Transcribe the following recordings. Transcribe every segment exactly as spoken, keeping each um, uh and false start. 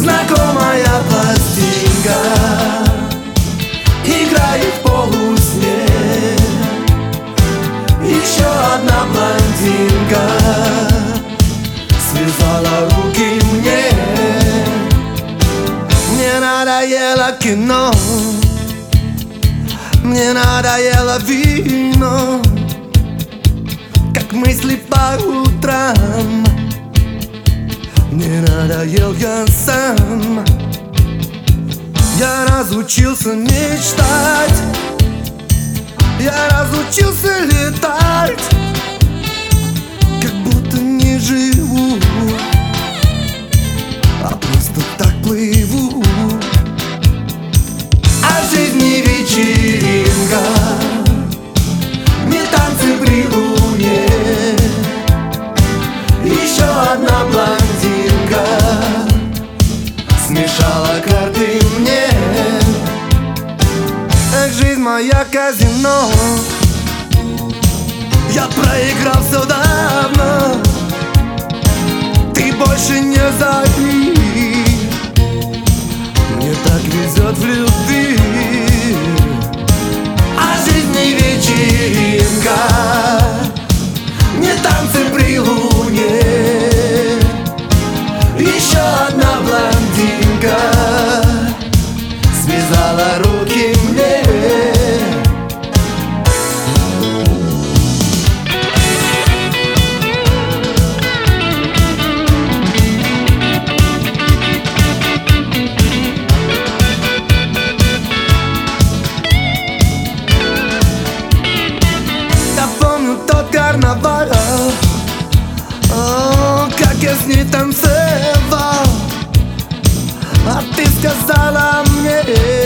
знакомая пластинка играет в полусне. Еще одна блондинка связала руки мне. Мне надоело кино, мне надоело вино, как мысли по утрам. Мне надоел я сам. Я разучился мечтать, я разучился летать, как будто не живу, а просто так плыву. А жизнь не вечеринка, не танцы при луне. Еще одна блондинка смешала карты мне. Эх, жизнь моя казино, я проиграл все давно. Ты больше не зови, мне так везет в любви. А жизнь не вечеринка, не танцы при луне. Еще одна блондинка связала руки мне. Я помню тот карнавал, о, как я с ней танцевал. А ты сказала мне,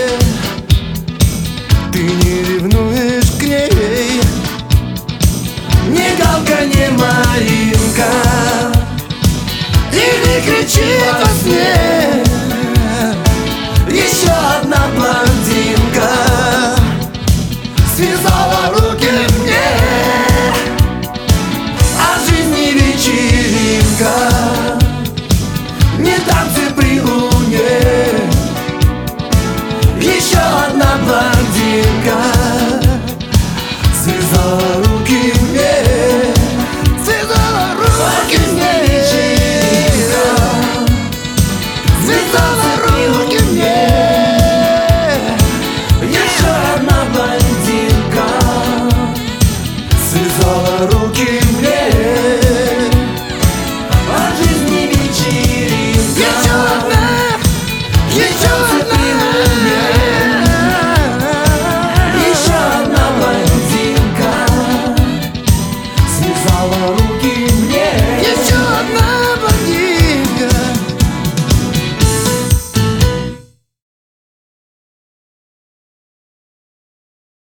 ты не ревнуешь к ней. Ни Галка, ни Маринка, и не кричи во сне. Еще одна блондинка связала руки мне. А жизнь не вечеринка, не танцы при луне. Еще одна блондинка связала руки мне. Связала руки мне. Связала руки мне. Еще одна блондинка связала руки мне. А жизнь не вечеринка. Еще одна, еще одна.